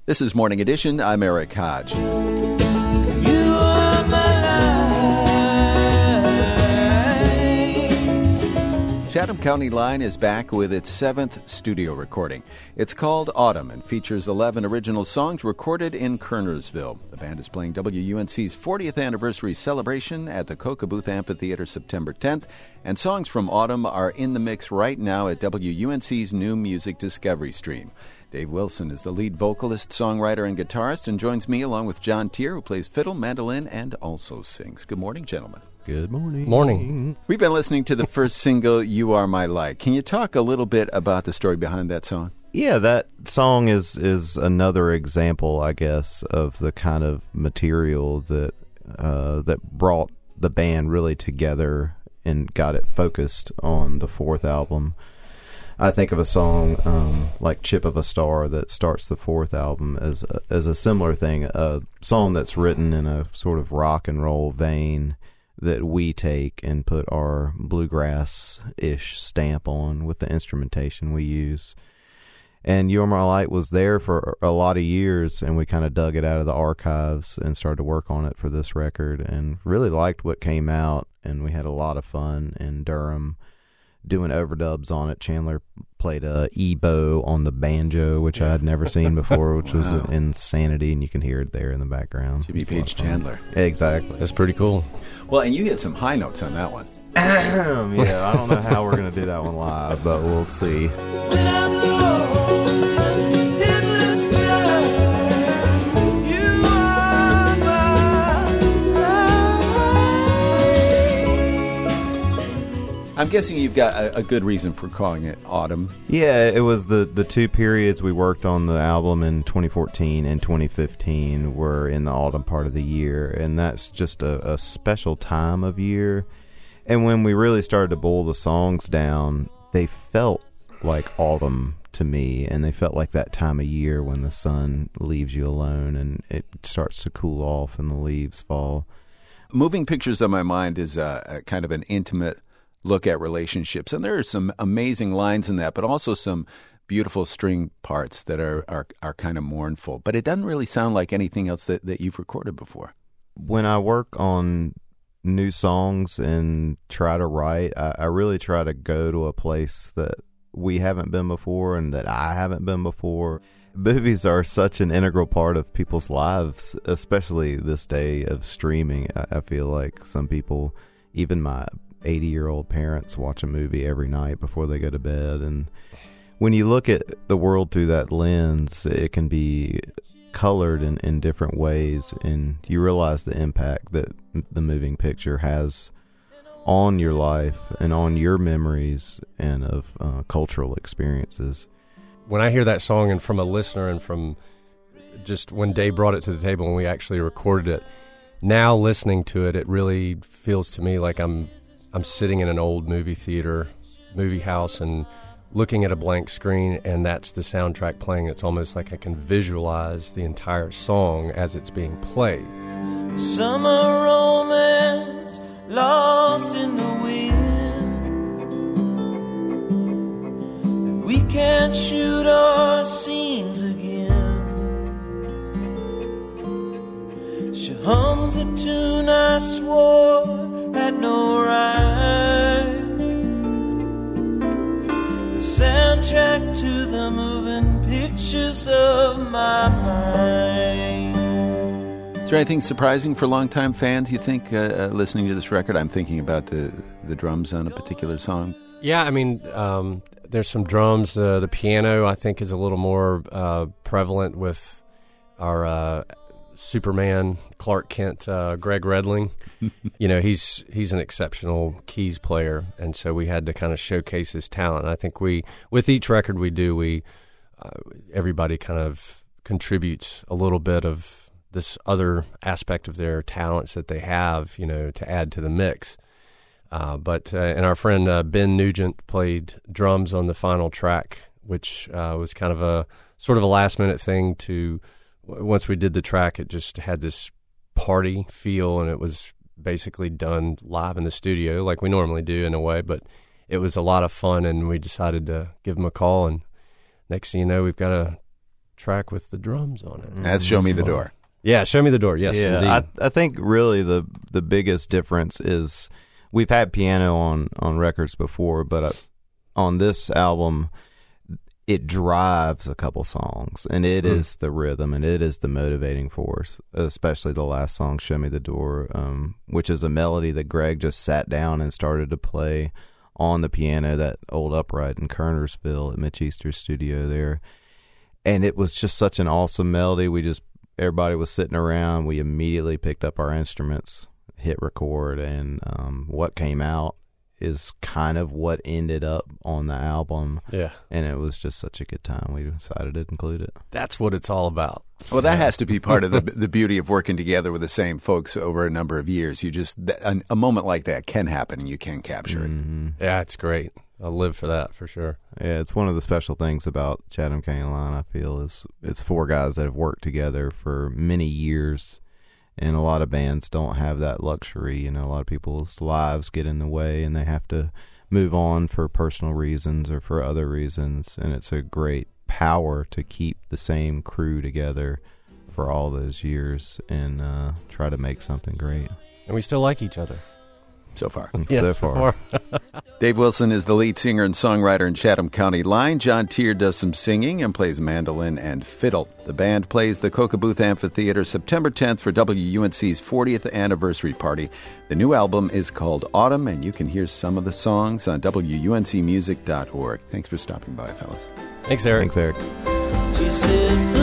This is Morning Edition. I'm Eric Hodge. You are my light. Chatham County Line is back with its 7th studio recording. It's called Autumn and features 11 original songs recorded in Kernersville. The band is playing WUNC's 40th anniversary celebration at the Coca-Booth Amphitheater September 10th, and songs from Autumn are in the mix right now at WUNC's new music discovery stream. Dave Wilson is the lead vocalist, songwriter, and guitarist, and joins me along with John Tier, who plays fiddle, mandolin, and also sings. Good morning, gentlemen. Good morning. Morning. We've been listening to the first single, You Are My Light. Can you talk a little bit about the story behind that song? Yeah, that song is another example, I guess, of the kind of material that that brought the band really together and got it focused on the 4th album. I think of a song like Chip of a Star that starts the 4th album as a similar thing, a song that's written in a sort of rock and roll vein that we take and put our bluegrass-ish stamp on with the instrumentation we use. And You Are My Light was there for a lot of years, and we kind of dug it out of the archives and started to work on it for this record and really liked what came out, and we had a lot of fun in Durham doing overdubs on it. Chandler played a E-bow on the banjo, which I had never seen before, which was insanity, and you can hear it there in the background. Jimmy Page Chandler. Exactly. That's pretty cool. Well, and you hit some high notes on that one. Yeah, I don't know how we're going to do that one live, but we'll see. When I'm lost in the sky, you are my light. I'm guessing you've got a good reason for calling it Autumn. Yeah, it was the two periods we worked on the album in 2014 and 2015 were in the autumn part of the year, and that's just a special time of year. And when we really started to boil the songs down, they felt like autumn to me, and they felt like that time of year when the sun leaves you alone and it starts to cool off and the leaves fall. Moving Pictures on My Mind is a kind of an intimate look at relationships, and there are some amazing lines in that, but also some beautiful string parts that are kind of mournful. But it doesn't really sound like anything else that you've recorded before. When I work on new songs and try to write, I really try to go to a place that we haven't been before and that I haven't been before. Movies are such an integral part of people's lives, especially this day of streaming. I feel like some people, even my 80-year-old parents, watch a movie every night before they go to bed. And when you look at the world through that lens, it can be colored in different ways, and you realize the impact that the moving picture has on your life and on your memories and of cultural experiences. When I hear that song, and from a listener, and from just when Dave brought it to the table and we actually recorded it, now listening to it, it really feels to me like I'm sitting in an old movie house, and looking at a blank screen, and that's the soundtrack playing. It's almost like I can visualize the entire song as it's being played. Summer romance lost in the wind. We can't shoot our scenes again. She hums a tune I swore had no right. Soundtrack to the moving pictures of my mind. Is there anything surprising for longtime fans, you think, listening to this record? I'm thinking about the drums on a particular song. Yeah, I mean, there's some drums. The piano, I think, is a little more prevalent with our Superman, Clark Kent, Greg Redling. You know, he's an exceptional keys player, and so we had to kind of showcase his talent. And I think with each record we do, everybody kind of contributes a little bit of this other aspect of their talents that they have, you know, to add to the mix. And our friend Ben Nugent played drums on the final track, which was kind of a sort of a last-minute thing to. Once we did the track, it just had this party feel, and it was basically done live in the studio like we normally do in a way, but it was a lot of fun, and we decided to give him a call, and next thing you know, we've got a track with the drums on it. That's Show Me the Door. Yeah, Show Me the Door. Yes, yeah, indeed. I think really the biggest difference is we've had piano on records before, but on this album, it drives a couple songs, and it is the rhythm, and it is the motivating force, especially the last song, Show Me the Door, which is a melody that Greg just sat down and started to play on the piano, that old upright in Kernersville at Mitch Easter's studio there. And it was just such an awesome melody. Everybody was sitting around. We immediately picked up our instruments, hit record, and what came out is kind of what ended up on the album. Yeah. And it was just such a good time. We decided to include it. That's what it's all about. Well, that has to be part of the beauty of working together with the same folks over a number of years. A moment like that can happen, and you can capture it. Yeah, it's great. I'll live for that for sure. Yeah, it's one of the special things about Chatham County Line, I feel, is it's four guys that have worked together for many years, and a lot of bands don't have that luxury. A lot of people's lives get in the way, and they have to move on for personal reasons or for other reasons, and it's a great power to keep the same crew together for all those years and try to make something great. And we still like each other. So far. Yeah, so far. Dave Wilson is the lead singer and songwriter in Chatham County Line. John Tier does some singing and plays mandolin and fiddle. The band plays the Coca Booth Amphitheater September 10th for WUNC's 40th anniversary party. The new album is called Autumn, and you can hear some of the songs on WUNCmusic.org. Thanks for stopping by, fellas. Thanks, Eric. Thanks, Eric. She said,